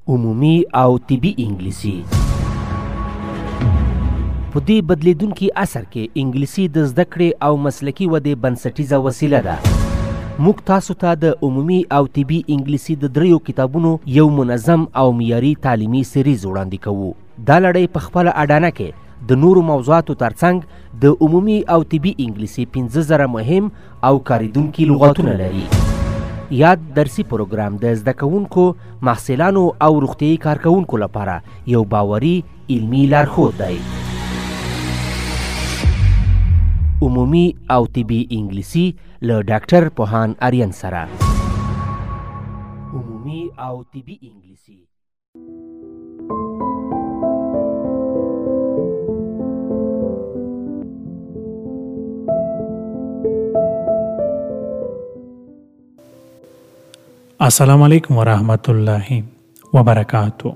عمومي او طبي انګلیسي. په دې بدلیدونکي عصر کې انګلیسي د زده کړې او مسلکي ودې بنسټیزه وسیله ده. موږ تاسو ته د عمومي او طبي انګلیسي د 3 کتابونو یو منظم او معیاري تعلیمي سریز وړاندې کوو. دا لړۍ په خپله اډانه کې د نورو موضوعاتو ترڅنګ د عمومي او طبي انګلیسي 15,000 مهم او کاریدونکي لغاتونه لري. یاد درسي پروګرام د زده کوونکو، محصلانو او روغتیايي کارکوونکو لپاره یو باوري علمي لارښود دی. عمومي او طبي انګلیسي له ډاکټر پوهان آریان سره. عمومي او طبي انګلیسي. السلام علیکم ورحمت الله وبرکاتو.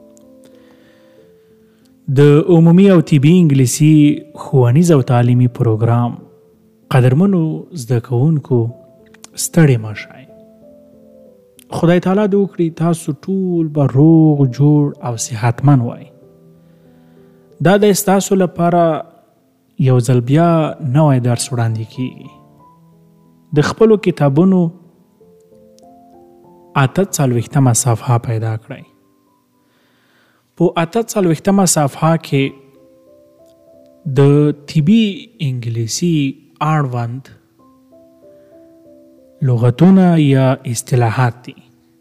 د عمومي او طبي انګلیسي ښوونیز او تعلیمي پروګرام قدرمنو زده کوونکو ستړي مه شئ. خدای تعالی دې وکړي تاسو ټول به روغ جوړ او صحتمند وای. دا د ستاسو لپاره یو ځل بیا نوی درس وړاندې کیږي. د خپلو کتابونو 48 صفحه پیدا کړئ. په 48 صفحه کې د طبي انګلیسي اړوند لغتونه یا اصطلاحات دي.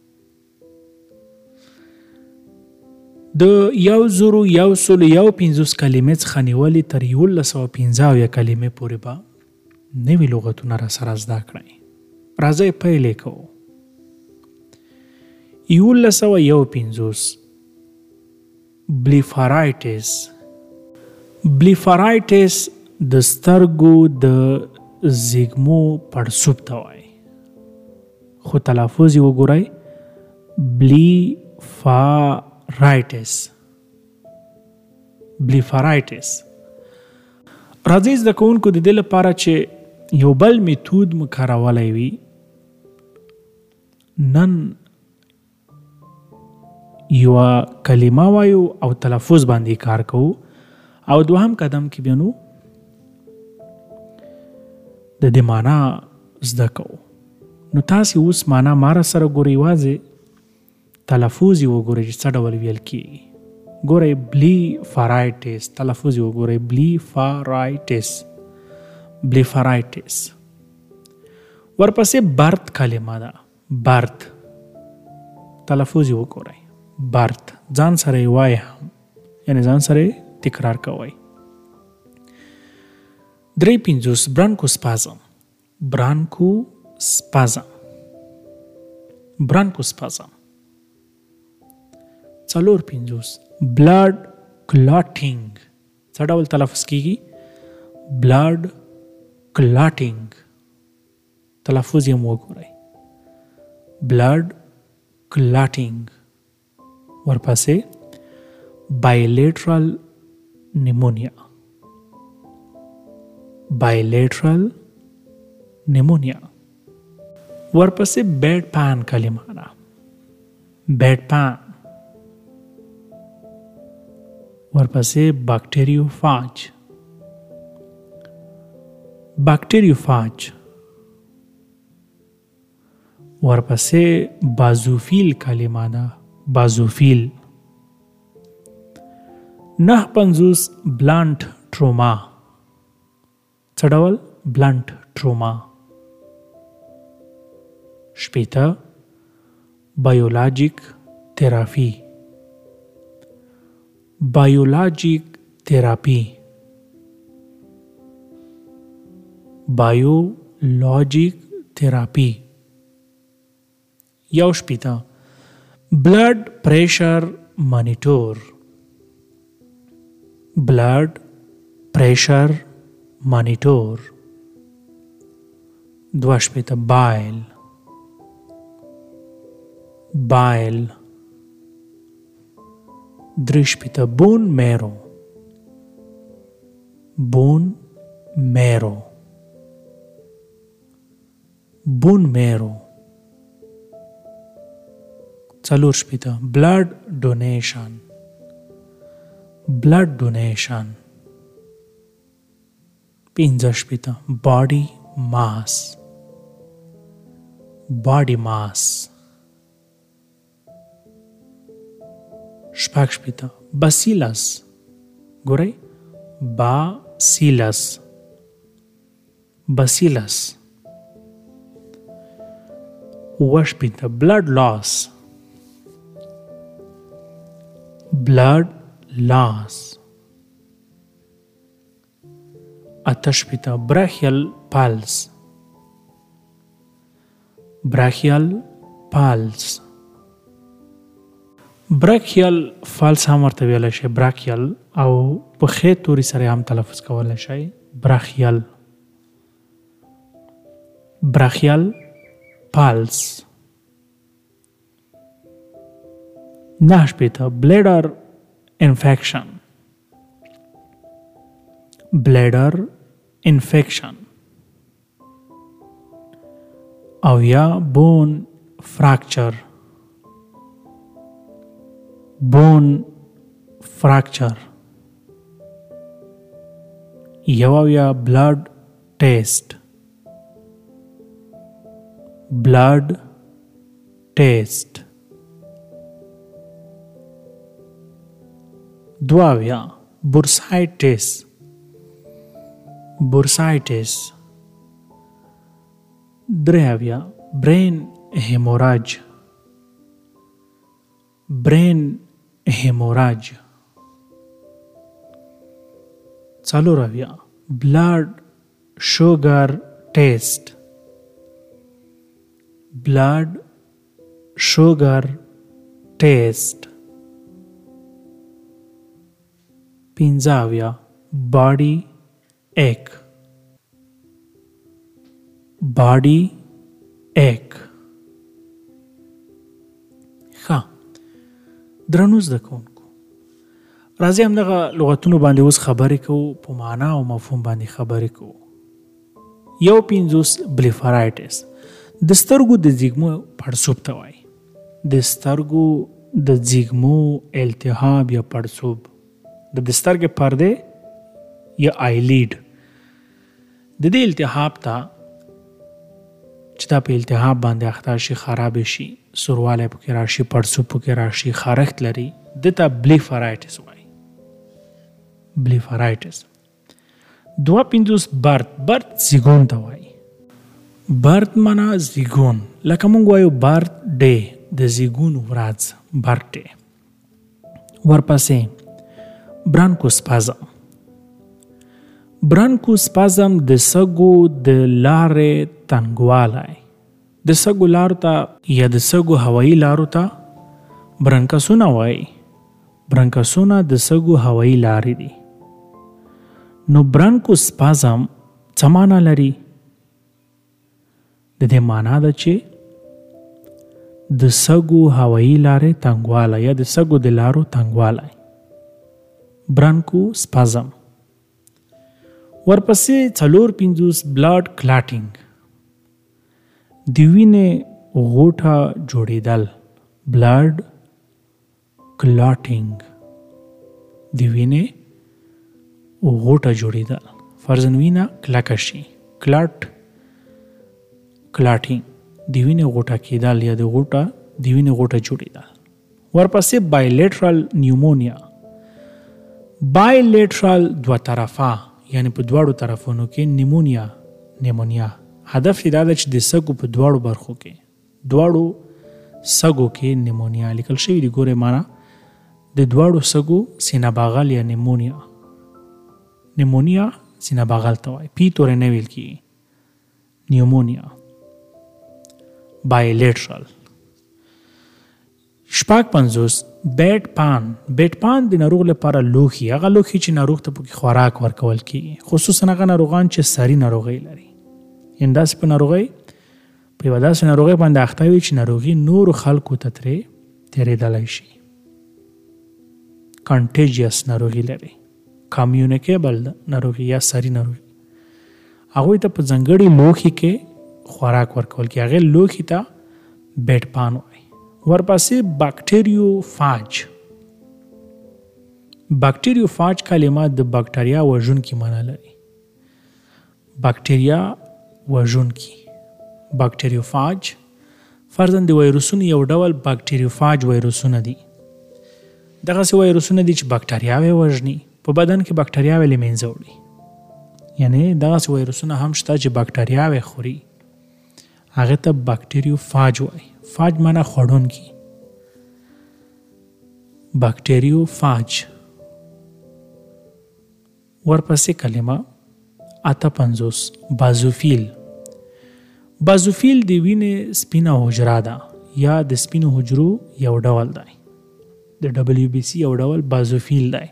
د 1,150 کلمې څخه نیولې تر 1,150 کلمې پورې به نوي لغتونه را سره زده کړئ. راځئ پیل یې کوو. 1,150 بلیفارایټس. بلیفارایټس د سترګو د زیږمو پړسوب ته وایي، خو تلفظ یې وګورئ، بلیفارایټس. بلیفارایټس. راځئ زده کوونکو د دې لپاره چې یو بل میتود مو کارولی وي، نن یو کلمه وایو او تلفظ باندې کار کوو، او دوهم قدم کې بیا نو د دې معنا زده کوو. نو تاسې اوس معنا ما را سره ګورئ، یوازې تلفظ یې وګورئ چې څه ډول ویل کېږي. ګورئ بلیفارایټس، تلفظ یې وګورئ، بلیفارایټس. بلیفارایټس. ورپسې برت کلمه ده، برت. تلفظ یې وګورئ، برت. ځان سره یې وایي هم، یعنی ځان سره تکرار کوئ. 350 برانکوسپازم. برانکوسپازم. برانکوسپازم. 450 بلډ کلاټینګ. څه ډول تلفظ کیږي؟ بلډ کلاټینګ. تلفظ یې وګورئ، بلډ کلاټینګ. ورپسې بایلیټرل نیمونیا. بایلیټرل نیمونیا. ورپسې بیډ پان کلمه ده، بیډ پان. ورپسې باکټریوفاج. باکټریوفاج. ورپسې بازوفیل کلمه ده، بازوفیل. 49 بلانټ ټروما. څه ډول؟ بلانټ ټروما. 50 بایولوژیک تراپی. بایولوژیک تراپی. بایولوژیک تراپی. 51 بلډ پریشر مانیټور. بلډ پریشر مانیټور. 52 بایل. بایل. 53 بون میرو. بون میرو. بون میرو. څلور شپېته بلډ ډونیشن. بلډ ډونیشن. پنځه شپېته باډي ماس. باډي ماس. شپږ شپېته باسیلس. ګورئ باسیلس. باسیلس. اووه شپېته بلډ لاس. بلډ لاس. اته شپېته براخیل پالس. براخیل پالس. براکیال فالس هم ورته ویلی شي براکیال او په خې توري سره هم تلفظ کولی شئ براخیال. براخیال پالس. نهه شپېته بلیډر انفیکشن. بلیډر انفیکشن. اویا بون فراکچر. بون فراکچر. یویا بلډ ټیسټ. بلډ ټیسټ. دویا بورسایټس. بورسایټس. دریاویا برین هیموراج. برین هیموراج. څلورویا بلډ شوګر ټیسټ. بلډ شوګر ټیسټ. پنځاویا باډي ایک. باډي ایک. ښه درنو زده کوونکو راځئ همدغه لغتونو باندې اوس خبرې کوو په معنا او مفهوم باندې خبرې کوو. یو پنځوس بلیفرایټس د سترګو د زیږمو پړسوب ته وایي. د سترګو د زیږمو التهاب یا پړسوب د سترګې پردې یا آیلیډ د دې التهاب ته چې دا په التهاب باندې اخته شي خراب شي سوروالی پکې راشي پړسوب پکې راشي خارښت لري دته بلیفرایټس وایي. بلیفرایټس. دوه پنځوس برت. برت زیږون ته وایي. برت معنا زیږون لکه مونږ وایو برت ډے د زیږون ورځ برت ډے. ورپسې برانکوسپازم. برانکوسپازم د سږو د لارې تنګوالی. د سږو لارو ته یا د سږو هوایي لارو ته برانکسونه وایي. برانکسونه د سږو هوایي لارې دي. نو برانکوسپازم څه معنا لري؟ د دې معنا ده چې د سږو هوایي لارې تنګوالی یا د سږو د لارو تنګوالی. برانکوسپازم. ورپسې څلور پنځوس بلډ کلاټینګ. د وینې غوټه جوړېدل. بلډ کلاټینګ. د وینې غوټه جوړېدل. فرضاً وینه کلکه شي. کلاټینګ د وینې غوټه کېدل یا د وینې غوټه جوړېدل. ورپسې بایلیټرال نیومونیا. بایلیټرال دوه طرفه یعنی په دواړو طرفونو کې نیمونیا. هدف یې دا ده چې د سږو په دواړو برخو کې دواړو سږو کې نیمونیا لیکل شوي دي. ګورې معنا د دواړو سږو سینه بغل یا نیمونیا. نیمونیا سینه بغل ته وایي. پی تورې نه ویل کېږي. نیومونیا. بایلیټرال. شپږ پنځوس بیټ پان. بیټ پان د ناروغ لپاره لوښي. هغه لوښي چې ناروغ ته پکې خوراک ورکول کېږي خصوصا هغه ناروغان چې سري ناروغۍ لري. یعنې داسې په ناروغۍ په یوه داسې ناروغۍ باندې اخته وي چې ناروغي نورو خلکو ته ترې تېرېدلی شي. کانټیجیس ناروغي لري. کامیونیکیبل ناروغي یا سري ناروغي. هغوی ته په ځانګړي لوښي کې خوراک ورکول کېږي. هغې لوښي ته بیټ پان وایي. ورپسې باکټریوفاج. باکټریوفاج کلمه د باکټریا وژونکي معنی لري. باکټریا وژونکي، باکټریوفاج. فرضاً د وایروسونو یو ډول باکټریوفاج وایروسونه دي. دغسې وایروسونه دي چې باکټریاوې وژني، په بدن کې باکټریاوې له منځه وړي. یعنې دغسې وایروسونه هم شته چې باکټریاوې خوري، هغې ته باکټریوفاج وایي. فاج معنی خوړونکي. باکټریوفاج. ورپسې کلمه 58 بازوفیل. بازوفیل د وینې سپینه حجره ده یا د سپینو حجرو یو ډول دی. د WBC یو ډول بازوفیل دی.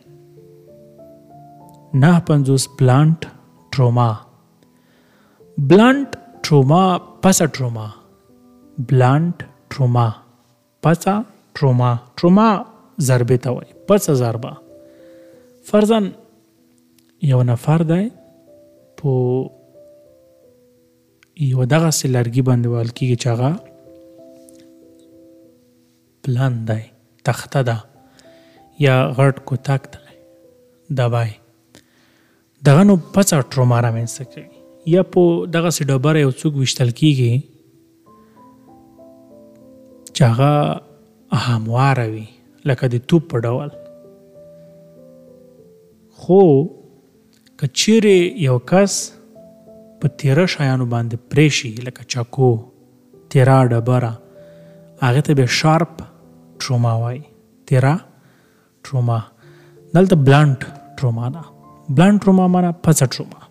59 بلانټ ټروما. بلانټ ټروما پسه ټروما. بلانټ ټروما پسه ټروما. ټروما ضربې ته وایي، پسه ضربه. فرضاً یو نفر دی په یو دغسې لرګي باندې وهل کېږي چې هغه پلان دی، تخته ده یا غټ کوتک دی، دبای. دغه نو پڅه ټروما رامنځته کوي. یا په دغسې ډبره یو څوک ویشتل کېږي چې هغه همواره وي لکه د توپ په ډول. خو که چیرې یو کس په تیره شیانو باندې پرې شي لکه چاکو، تیره ډبره، هغې ته بیا شارپ ټروما وایي. تیره ټروما. دلته بلانټ ټروما ده. بلانټ ټروما معنی پڅه ټروما.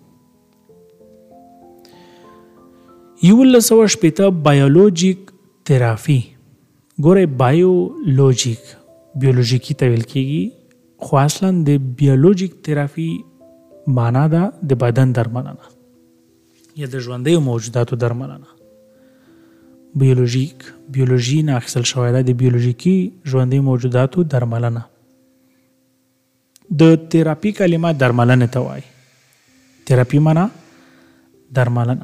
1960 بایولوژیک تراپي. ګوره بایولوژیک بیولوژیکي ته ویل کېږي، خو اصلا د بیولوژیک تراپي معنا ده د بدن درملنه یا د ژوندیو موجوداتو درملنه. بیولوژي نه اخیستل شوی ده، د بیولوژیکي ژوندیو موجوداتو درملنه. د تراپي کلمه درملنه ته وایي. تراپي معنا درملنه.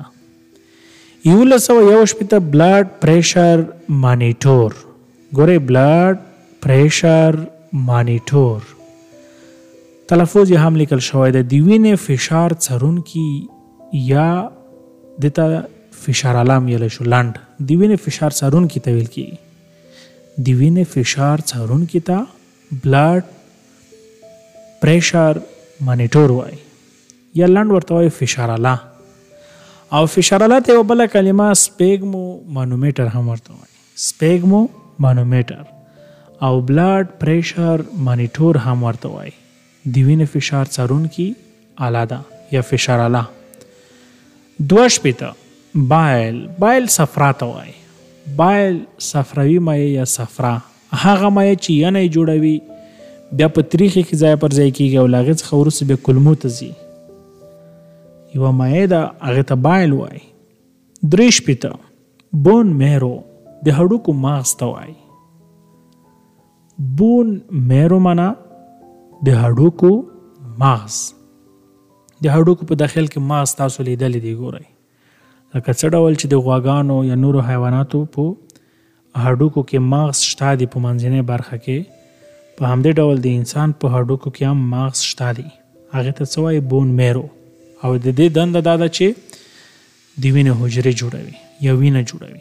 1961 بلډ پریشر مانیټور. ګوره بلډ پریشر مانیټور تلفظ یې هم لیکل شوی ده. د وینې فشار څارونکي یا دته فشار علام ویلی شو لنډ. د وینې فشار څارونکي ته ویل کېږي. د وینې فشار څارونکي ته بلډ پریشر مانیټور وایي یا لنډ ورته وایي فشار اله. او فشار اله ته یو بله کلمه سپیګمو مانومیټر هم ورته وایي. سپیګمو مانومیټر او بلډ پریشر مانیټور هم ورته وایي. د وینې فشار څارونکي اله ده یا فشار اله. 62 بایل صفرا ته وایي. بایل صفراوي مایع یا صفرا هغه مایع چې ینه یې جوړوي بیا په تریخي کې ځای پر ځای کېږي او له هغې څخه وروسته بیا کولمو ته ځي. یوه مایع ده هغې ته بایل وایي. 63 بون میرو د هډوکو مغز ته وایي. بون میرو معنا د هډوکو مغز. د هډوکو په داخل کې مغز تاسو لیدلی دی. ګورئ لکه څه ډول چې د غواګانو یا نورو حیواناتو په هډوکو کې مغز شته دی په منځنۍ برخه کې، په همدې ډول د انسان په هډوکو کې هم مغز شته دی. هغې ته څه وایي؟ بون میرو. او د دې دنده دا ده چې د وینې حجرې جوړوي یا وینه جوړوي.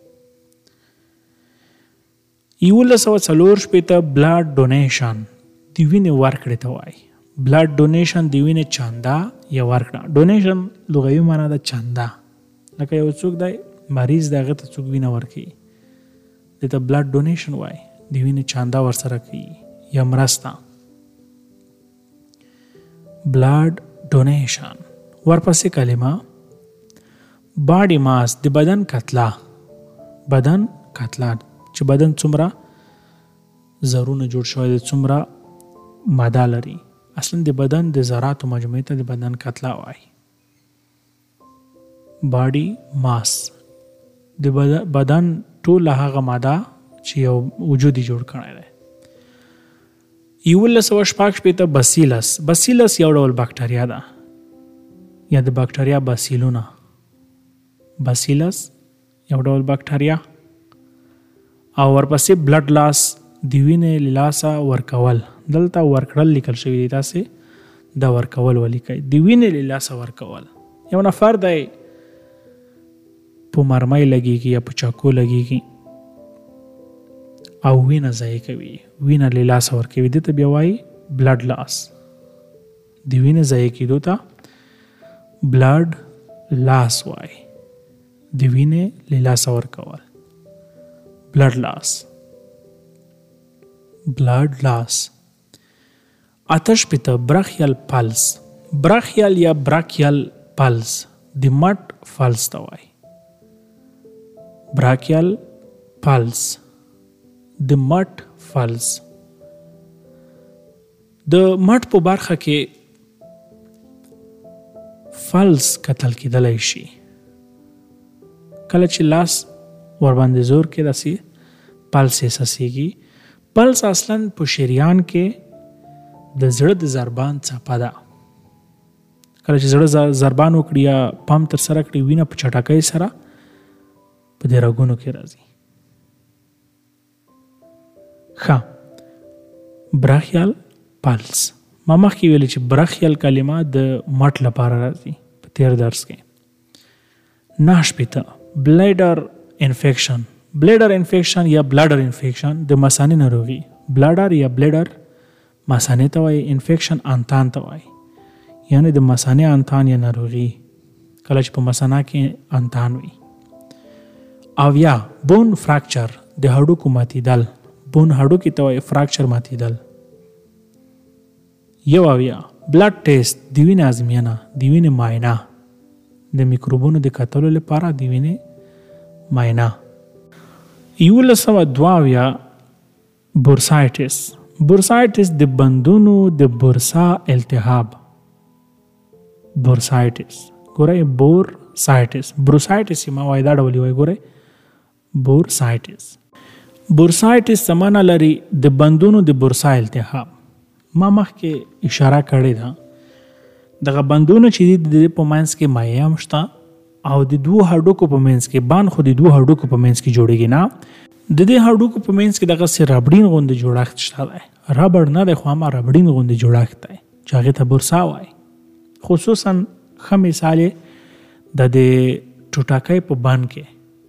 1940 بلډ ډونیشن د وینې ورکړې ته وایي. بلډ ډونیشن د وینې چانده یا ورکړه. ډونیشن لغوي معنا ده چانده. لکه یو څوک دی مریض دی هغې ته څوک وینه ورکوي، دې ته بلډ ډونیشن وایي. د وینې چانده ورسره کوي یا مرسته. بلډ ډونیشن. ورپسې کلمه باډي ماس د بدن کتله. بدن کتله چې بدن څومره زرونه جوړ شوی دی، څومره ماده لري. اصلا د بدن د ذراتو مجموعې ته د بدن کتله وایي. باډي ماس د بدن ټوله هغه ماده چې یو وجود یې جوړ کړی دی. 1960 باسیلس. باسیلس یو ډول باکټریا ده یا د باکټریا باسیلونه. باسیلس یو ډول باکټریا او ورپسې بلډ لاس د وینې له لاسه ورکول. دلته ورکړل لیکل شوي دی، تاسې دا ورکول ولیکئ. د وینې له لاسه ورکول. یو نفر دی په مرمۍ لګېږي یا په چاقو لګېږي او وینه ضایع کوي، وینه له لاسه ورکوي، دې ته بیا وایي بلډ لاس. د وینې ضایع کېدو ته بلډ لاس وایي. د وینې له لاسه ورکول بلډ لاس. بلډ لاس. آتش پته برخیل پلس. برخیل یا براکیل پلس د مټ فلس ته وایي. براکیل پلس د مټ فلس. د مټ په برخه کې فلس کتل کېدلی شي. کله چې لاس ورباندې زور کې داسې پلس احساسېږي. پلس اصلا په شریان کې د زړه د ضربان څپه ده. کله چې زړه ضربان وکړي یا پمپ ترسره کړي، وینه په چټکۍ سره په دې رګونو کې راځي. ښه، براخیال پلس. ما مخکې ویلي چې براخیال کلمه د مټ لپاره راځي په تیر درس کې. 9 شپېته بلیډر انفیکشن. بلیډر انفیکشن یا بلاډر انفیکشن د مثانې ناروغي. بلاډر یا بلیډر مثانې ته وایي، انفیکشن انتان ته وایي، یعنی د مثانې انتان یا ناروغي کله چې په مثانه کې انتان وي. او یا بون فراکچر د هډوکو ماتېدل. بون هډوکي ته وایي فراکچر ماتېدل. یو اویا بلډ ټیسټ د وینې ازموینه، د وینې معاینه، د میکروبونو د کتلو لپاره د وینې معاینه. 1102 بورسایټس. بورسایټس د بندونو د بورسا التهاب. بورسایټس ګورئ، بورسایټس. بروسایټس ما وایي دا ډول وایي، ګورئ بورسایټس. بورسایټس سمانه لري د بندونو د بورسا التهاب. ما مخکې اشاره کړې ده دغه بندونه چې د په منځ کې مایع هم شته او د دوه هډوکو په منځ کې، بند خو د دوه هډوکو په منځ کې جوړېږي نه، د دې هډوکو په منځ کې دغسې ربړین غوندې جوړښت شته دی. ربړ نه دی خو همه ربړین غوندې جوړښت دی چې هغې ته بورسا وایي. خصوصا ښه مثال یې د دې ټوټاکۍ په بند کې،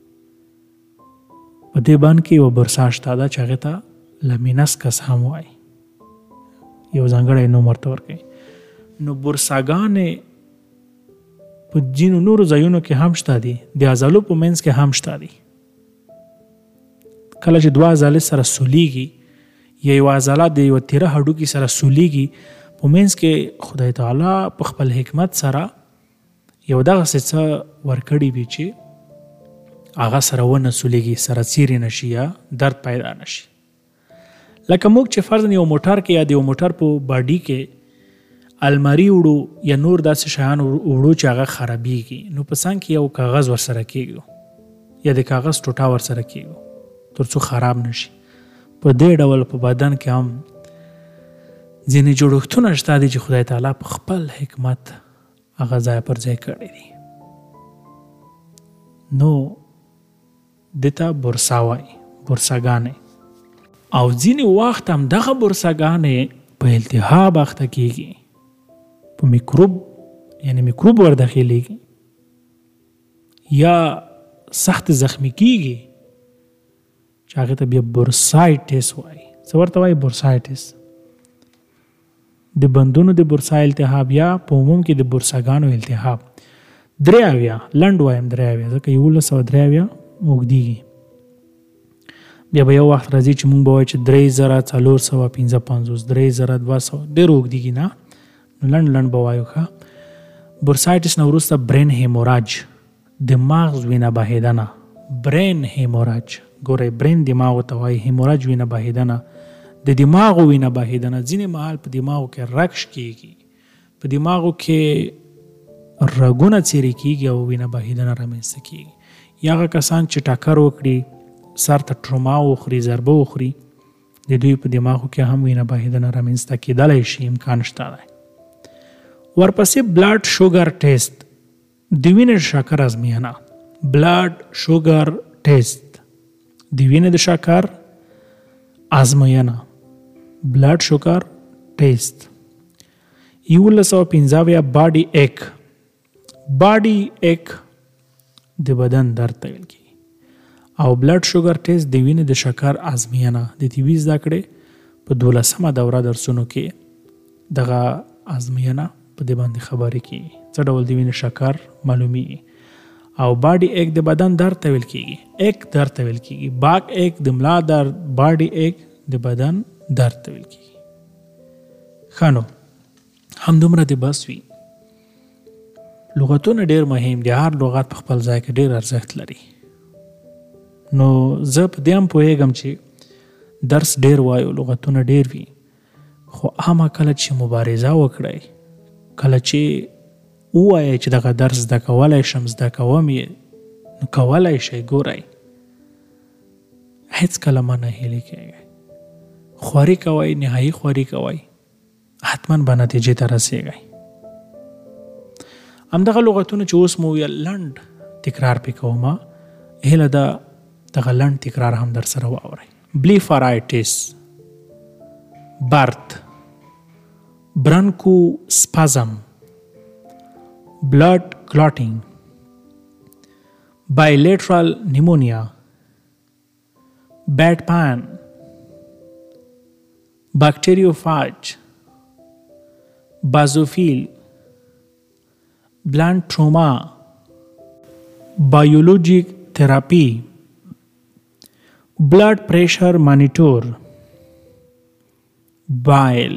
په دې بند کې یوه بورسا شته ده چې هغې ته لمینسکس هم وایي، یو ځانګړی نوم ورته ورکوي. نو بورساګانې په ځینو نورو ځایونو کې هم شته دي، د عضلو په منځ کې هم شته دي. کله چې دوه عضلې سره سولیږي یا یوه عضله د یوه تیره هډوکي سره سولیږي، په منځ کې خدای تعالی په خپل حکمت سره یو دغسې څه ورکړي وي چې هغه سره ونه سولیږي، سره څیرې نشي یا درد پیدا نشي. لکه موږ چې فرضاً یو موټر کې یا د یو موټر په باډي کې الماري وړو یا نور داسې شیان وړو چې هغه خرابېږي، نو په څنګ کې یو کاغذ ورسره کېږو یا د کاغذ ټوټه ورسره کېږو تر څو خراب نشي. په دې ډول په بدن کې هم ځینې جوړښتونه شته دي چې خدای تعالی په خپل حکمت هغه ځای پر ځای کړی دي. نو دې ته بورسا وایي، بورساګانې. او ځینې وخت هم دغه بورساګانې په التهاب اخته کېږي، په میکروب یعنی میکروب ورداخلېږي یا سخت زخمی کېږي چې هغې ته بیا بورسایټس وایي. څه ورته وایي؟ بورسایټس. د بندونو د بورسا التهاب یا په عموم کې د بورساګانو التهاب. 3 لنډ وایم 3 ځکه 1103 اوږدېږي. بیا به یو وخت راځي چې مونږ به وایو چې 3455 3200 ډېر اوږدېږي نه، نو لنډ به وایو. ښه، بورسایټس نه وروسته برین هیموراج، د مغز وینه بهېدنه. برین هیموراج، ګورئ برین دماغو ته وایي، هیموراج وینه بهېدنه، د دماغو وینه بهېدنه. ځینې مهال په دماغو کې رکش کېږي، په دماغو کې رګونه څیرې کېږي او وینه بهېدنه رامنځته کېږي. یا هغه کسان چې ټکر وکړي، سر ته ټروما وخوري، ضربه وخوري، د دوی په دماغو کې هم وینه بهېدنه رامنځته کېدلی شي، امکان شته دی. ورپسې بلډ شوګر ټیسټ، د وینې شکر ازموینه. بلډ شوګر ټیسټ د وینې د شکر ازموینه بلډ شوګر ټیسټ. 1915 باډي ایک. باډي ایک د بدن درد ته ویل کیږي او بلډ شوګر ټیسټ د وینې د شکر ازموینه د طبي زده کړې په 12مه دوره درسونو کې دغه ازموینه په دې باندې خبرې کیږي څه ډول د وینې شکر معلومیږي. او باډي ایک د بدن درد ته ویل کیږي. ایک درد ته ویل کیږي. باک ایک د ملا درد. باډي ایک د بدن درد ته ویل کیږي. خانو همدومره د بس وي. لغتونه ډیر مهم دي. هر لغت په خپل ځای کې ډیر ارزښت لري. نو زه په دې هم پوهیږم چې درس ډیر وایو لغتونه ډیر وي خو هغه کله چې مبارزه وکړئ کله چې ووایئ چې دغه درس زده کولی شم زده کوم یې نو کولی شئ. ګورئ هیڅکله مه ناهیلي کیږئ. خواري کوئ نهایي خواري کوئ حتما به نتیجې ته رسیږئ. همدغه لغتونه چې اوس مو ویل لنډ تکرار پې کومه هیله ده دغه لنډ تکرار هم در سره واورئ. بلیفارایټس برت برانکوسپازم blood clotting bilateral pneumonia bad pain bacteriophage basophil blunt trauma biologic therapy blood pressure monitor bile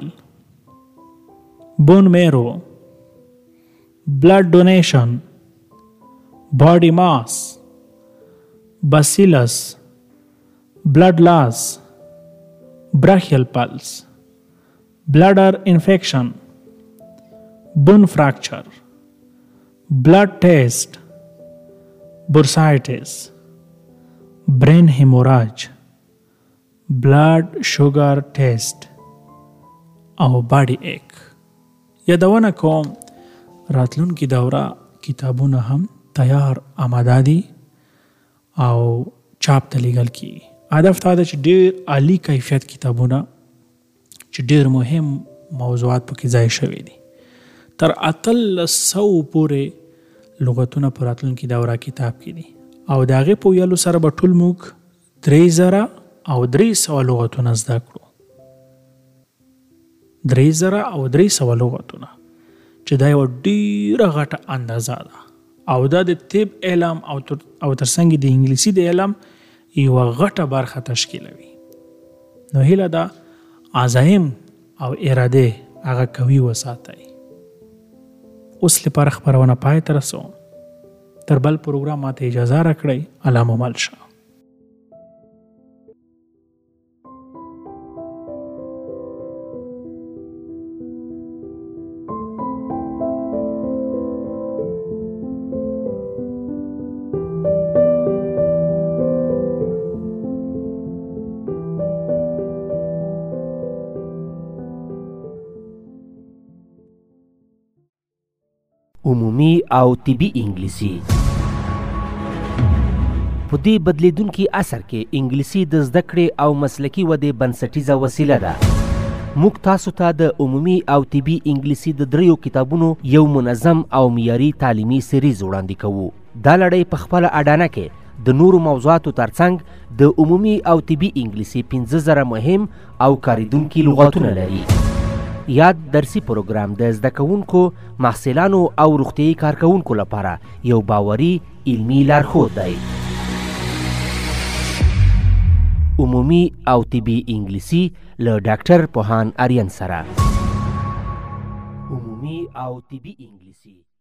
bone marrow blood donation body mass bacillus blood loss brachial pulse bladder infection bone fracture blood test bursitis brain hemorrhage blood sugar test او body ache. یادونه کوم راتلونکي دوره کتابونه هم تیار آماده دي او چاپ ته لیږل کیږي. هدف دا ده چې ډېر عالی کیفیت کتابونه چې ډېر مهم موضوعات پکې ځای شوي دي تر 1800 پورې لغتونه په راتلونکي دوره کتاب کې دي او د هغې په ویلو سره به ټول موږ 3300 لغتونه زده کړو. 3300 لغتونه چې دا یو ډیره غټه اندازه ده او دا د طب علم او ترڅنګ د انګلیسي د علم یو غټه برخه تشکیلوي. نو هیله ده عزایم او اراده هغه قوي وساتئ. اوس لپاره خبرونه پای ته رسوم. تر بل پروګرام ماته اجازه راکړئ. الله مو مل شه. عمومي او طبي انګلیسي. په دې بدلیدونکي عصر کې انګلیسي د زده کړې او مسلکي ودې بنسټیزه وسیله ده. موږ تاسو ته د عمومي او طبي انګلیسي د 3 کتابونو یو منظم او معیاري تعلیمي سریز وړاندې کوو. دا لړۍ په خپله اډانه کې د نورو موضوعاتو ترڅنګ د عمومي او طبي انګلیسي 15000 مهم او کاریدونکي لغتونه لري. یاد درسي پروګرام د زده کوونکو محصلانو او روغتیايي کارکوونکو لپاره یو باوري علمي لارښود دی. عمومي او طبي انګلیسي له ډاکټر پوهان آریان سره. عمومي او طبي انګلیسي